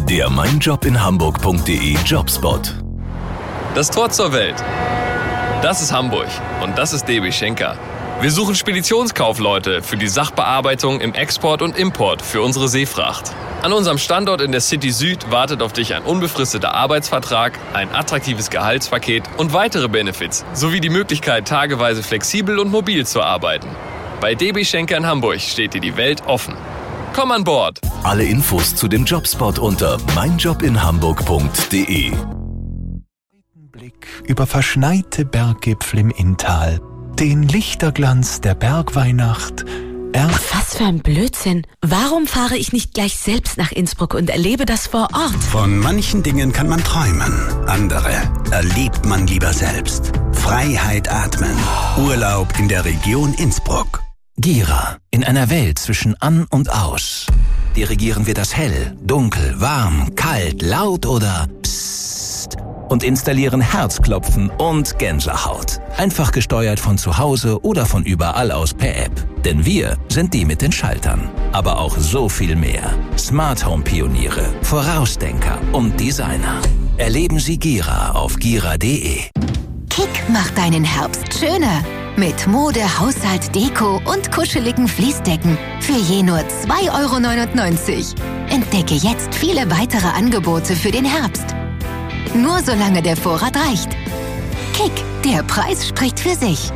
Der meinjobinhamburg.de Jobspot. Das Tor zur Welt. Das ist Hamburg und das ist DB Schenker. Wir suchen Speditionskaufleute für die Sachbearbeitung im Export und Import für unsere Seefracht. An unserem Standort in der City Süd wartet auf dich ein unbefristeter Arbeitsvertrag, ein attraktives Gehaltspaket und weitere Benefits, sowie die Möglichkeit, tageweise flexibel und mobil zu arbeiten. Bei DB Schenker in Hamburg steht dir die Welt offen. Komm an Bord! Alle Infos zu dem Jobspot unter meinjobinhamburg.de. Blick über verschneite Berggipfel im Inntal, den Lichterglanz der Bergweihnacht. Was für ein Blödsinn. Warum fahre ich nicht gleich selbst nach Innsbruck und erlebe das vor Ort? Von manchen Dingen kann man träumen. Andere erlebt man lieber selbst. Freiheit atmen. Urlaub in der Region Innsbruck. Gira. In einer Welt zwischen an und aus. Dirigieren wir das hell, dunkel, warm, kalt, laut oder psst und installieren Herzklopfen und Gänsehaut. Einfach gesteuert von zu Hause oder von überall aus per App. Denn wir sind die mit den Schaltern. Aber auch so viel mehr. Smart Home Pioniere, Vorausdenker und Designer. Erleben Sie Gira auf gira.de. Kick macht deinen Herbst schöner. Mit Mode, Haushalt, Deko und kuscheligen Fließdecken für je nur 2,99 €. Entdecke jetzt viele weitere Angebote für den Herbst. Nur solange der Vorrat reicht. Kick, der Preis spricht für sich.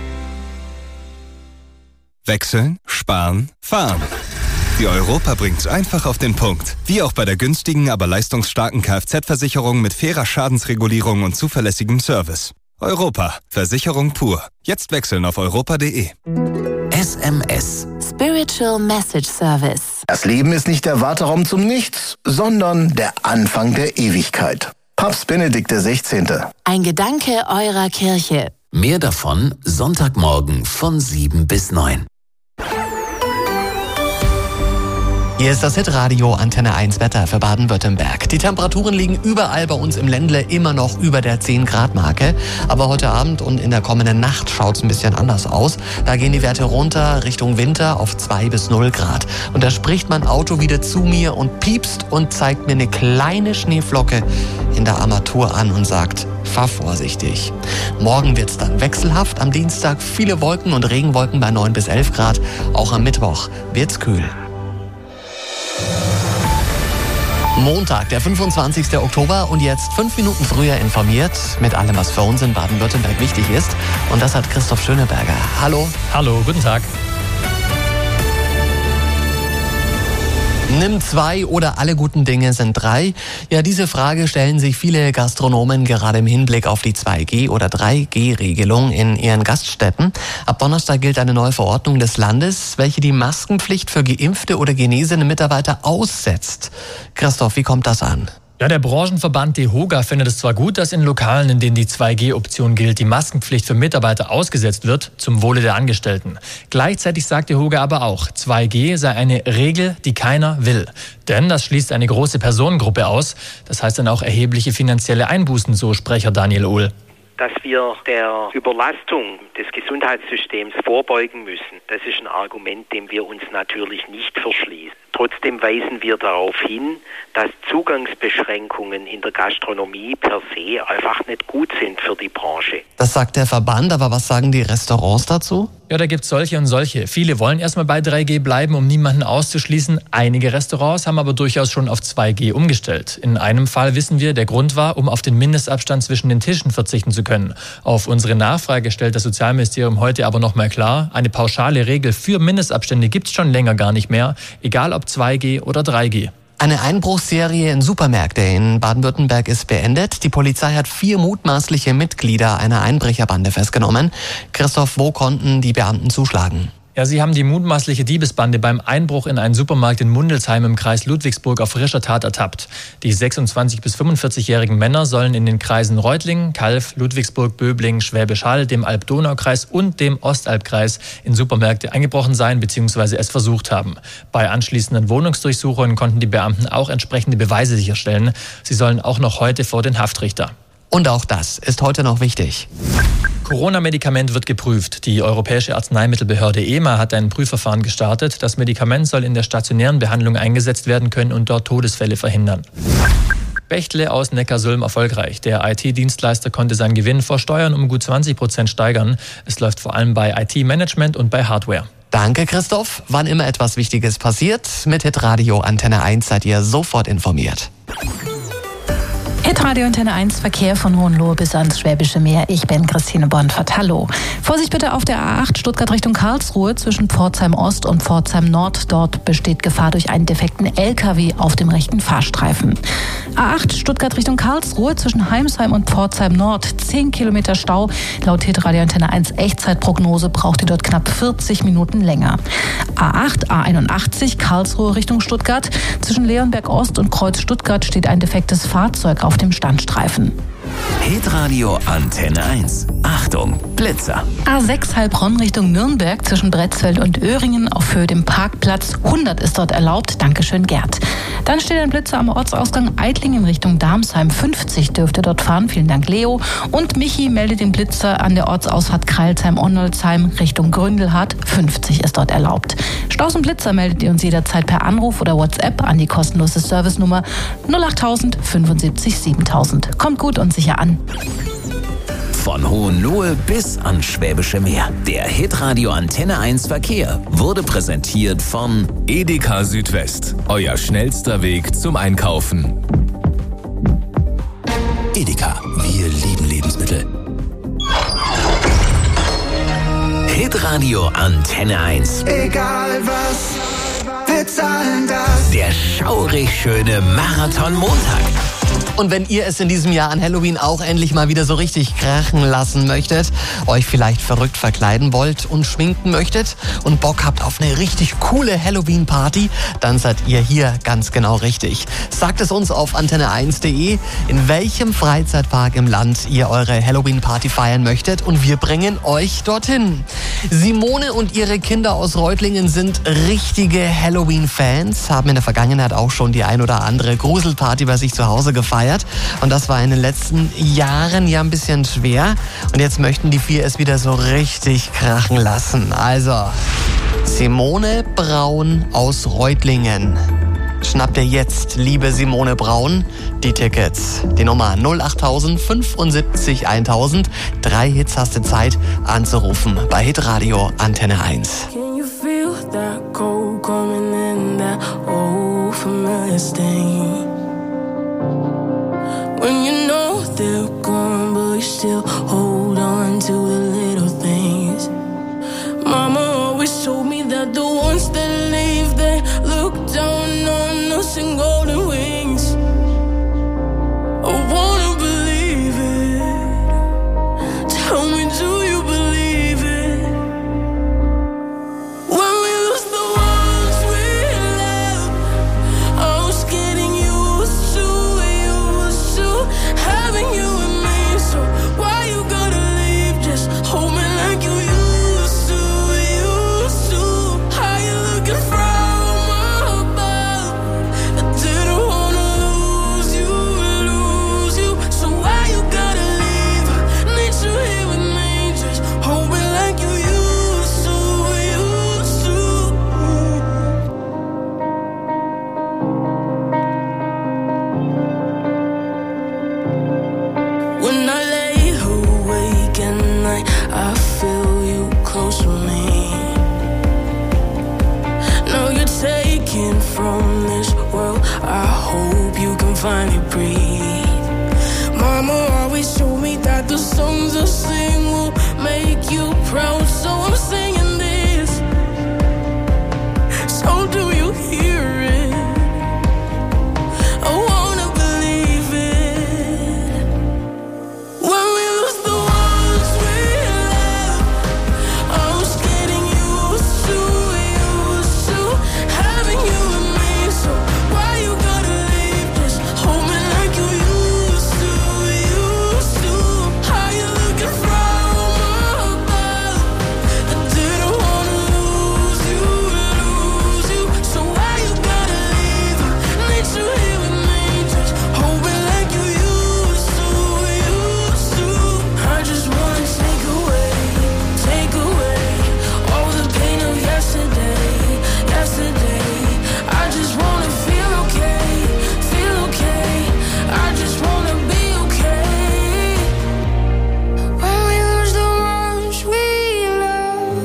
Wechseln, sparen, fahren. Die Europa bringt's einfach auf den Punkt. Wie auch bei der günstigen, aber leistungsstarken Kfz-Versicherung mit fairer Schadensregulierung und zuverlässigem Service. Europa. Versicherung pur. Jetzt wechseln auf europa.de. SMS. Spiritual Message Service. Das Leben ist nicht der Warteraum zum Nichts, sondern der Anfang der Ewigkeit. Papst Benedikt XVI. Ein Gedanke eurer Kirche. Mehr davon Sonntagmorgen von 7 bis 9. Hier ist das Hitradio Antenne 1 Wetter für Baden-Württemberg. Die Temperaturen liegen überall bei uns im Ländle immer noch über der 10-Grad-Marke. Aber heute Abend und in der kommenden Nacht schaut es ein bisschen anders aus. Da gehen die Werte runter Richtung Winter auf 2 bis 0 Grad. Und da spricht mein Auto wieder zu mir und piepst und zeigt mir eine kleine Schneeflocke in der Armatur an und sagt: Fahr vorsichtig. Morgen wird's dann wechselhaft. Am Dienstag viele Wolken und Regenwolken bei 9 bis 11 Grad. Auch am Mittwoch wird's kühl. Montag, der 25. Oktober und jetzt 5 Minuten früher informiert mit allem, was für uns in Baden-Württemberg wichtig ist. Und das hat Christoph Schöneberger. Hallo. Hallo, guten Tag. Nimm 2 oder alle guten Dinge sind 3? Ja, diese Frage stellen sich viele Gastronomen gerade im Hinblick auf die 2G- oder 3G-Regelung in ihren Gaststätten. Ab Donnerstag gilt eine neue Verordnung des Landes, welche die Maskenpflicht für geimpfte oder genesene Mitarbeiter aussetzt. Christoph, wie kommt das an? Ja, der Branchenverband DEHOGA findet es zwar gut, dass in Lokalen, in denen die 2G-Option gilt, die Maskenpflicht für Mitarbeiter ausgesetzt wird, zum Wohle der Angestellten. Gleichzeitig sagt DEHOGA aber auch, 2G sei eine Regel, die keiner will. Denn das schließt eine große Personengruppe aus. Das heißt dann auch erhebliche finanzielle Einbußen, so Sprecher Daniel Ohl. Dass wir der Überlastung des Gesundheitssystems vorbeugen müssen, das ist ein Argument, dem wir uns natürlich nicht verschließen. Trotzdem weisen wir darauf hin, dass Zugangsbeschränkungen in der Gastronomie per se einfach nicht gut sind für die Branche. Das sagt der Verband, aber was sagen die Restaurants dazu? Ja, da gibt's solche und solche. Viele wollen erstmal bei 3G bleiben, um niemanden auszuschließen. Einige Restaurants haben aber durchaus schon auf 2G umgestellt. In einem Fall wissen wir, der Grund war, um auf den Mindestabstand zwischen den Tischen verzichten zu können. Auf unsere Nachfrage stellt das Sozialministerium heute aber nochmal klar, eine pauschale Regel für Mindestabstände gibt's schon länger gar nicht mehr, egal ob 2G oder 3G. Eine Einbruchsserie in Supermärkte in Baden-Württemberg ist beendet. Die Polizei hat 4 mutmaßliche Mitglieder einer Einbrecherbande festgenommen. Christoph, wo konnten die Beamten zuschlagen? Ja, sie haben die mutmaßliche Diebesbande beim Einbruch in einen Supermarkt in Mundelsheim im Kreis Ludwigsburg auf frischer Tat ertappt. Die 26- bis 45-jährigen Männer sollen in den Kreisen Reutlingen, Calw, Ludwigsburg, Böblingen, Schwäbisch Hall, dem Alb-Donau-Kreis und dem Ostalbkreis in Supermärkte eingebrochen sein bzw. es versucht haben. Bei anschließenden Wohnungsdurchsuchungen konnten die Beamten auch entsprechende Beweise sicherstellen. Sie sollen auch noch heute vor den Haftrichter. Und auch das ist heute noch wichtig. Corona-Medikament wird geprüft. Die Europäische Arzneimittelbehörde EMA hat ein Prüfverfahren gestartet. Das Medikament soll in der stationären Behandlung eingesetzt werden können und dort Todesfälle verhindern. Bechtle aus Neckarsulm erfolgreich. Der IT-Dienstleister konnte seinen Gewinn vor Steuern um gut 20% steigern. Es läuft vor allem bei IT-Management und bei Hardware. Danke, Christoph. Wann immer etwas Wichtiges passiert, mit Hitradio Antenne 1 seid ihr sofort informiert. Hitradio Antenne 1 Verkehr von Hohenlohe bis ans Schwäbische Meer. Ich bin Christine Bonfert. Hallo. Vorsicht bitte auf der A8 Stuttgart Richtung Karlsruhe zwischen Pforzheim Ost und Pforzheim Nord. Dort besteht Gefahr durch einen defekten LKW auf dem rechten Fahrstreifen. A8 Stuttgart Richtung Karlsruhe zwischen Heimsheim und Pforzheim Nord. 10 Kilometer Stau. Laut Hitradio Antenne 1 Echtzeitprognose braucht ihr dort knapp 40 Minuten länger. A8 A81 Karlsruhe Richtung Stuttgart. Zwischen Leonberg Ost und Kreuz Stuttgart steht ein defektes Fahrzeug auf dem Standstreifen. Hitradio Antenne 1. Achtung, Blitzer. A6 Heilbronn Richtung Nürnberg zwischen Bretzfeld und Öhringen auf Höhe dem Parkplatz. 100 ist dort erlaubt. Dankeschön, Gerd. Dann steht ein Blitzer am Ortsausgang Eitlingen Richtung Darmsheim. 50 dürfte dort fahren. Vielen Dank, Leo. Und Michi meldet den Blitzer an der Ortsausfahrt Kreilsheim-Onnolzheim Richtung Gründelhardt. 50 ist dort erlaubt. Staus und Blitzer meldet ihr uns jederzeit per Anruf oder WhatsApp an die kostenlose Servicenummer 08000 75 7000. Kommt gut und sicher an. Von Hohenlohe bis ans Schwäbische Meer. Der Hitradio Antenne 1 Verkehr wurde präsentiert von Edeka Südwest. Euer schnellster Weg zum Einkaufen. Edeka. Wir lieben Lebensmittel. Hitradio Antenne 1. Egal was, wir zahlen das. Der schaurig schöne Marathon-Montag. Und wenn ihr es in diesem Jahr an Halloween auch endlich mal wieder so richtig krachen lassen möchtet, euch vielleicht verrückt verkleiden wollt und schminken möchtet und Bock habt auf eine richtig coole Halloween-Party, dann seid ihr hier ganz genau richtig. Sagt es uns auf antenne1.de, in welchem Freizeitpark im Land ihr eure Halloween-Party feiern möchtet und wir bringen euch dorthin. Simone und ihre Kinder aus Reutlingen sind richtige Halloween-Fans, haben in der Vergangenheit auch schon die ein oder andere Gruselparty bei sich zu Hause gefeiert. Und das war in den letzten Jahren ja ein bisschen schwer. Und jetzt möchten die 4 es wieder so richtig krachen lassen. Also, Simone Braun aus Reutlingen. Schnappt ihr jetzt, liebe Simone Braun, die Tickets. Die Nummer 08000 75 1000. 3 Hits hast du Zeit anzurufen bei Hitradio Antenne 1. Can you feel that cold coming in, that old familiar stain? When you know they're gone, but you still hold on to the little things. Mama always told me that the ones that leave, they look down on us in golden wings. I wanna believe it. Tell me, do you believe it? When we lose the ones we love, I was getting used to having you and me, so why you gotta leave? Just hold me like you used to, used to. How you looking from above? I didn't wanna lose you, so why you gotta leave? Need you here with me, just hold me like you used to, used to. When I lay awake at night, I feel you close to me. Now you're taken from this world, I hope you can finally breathe. Mama always told me that the songs I sing will make you proud.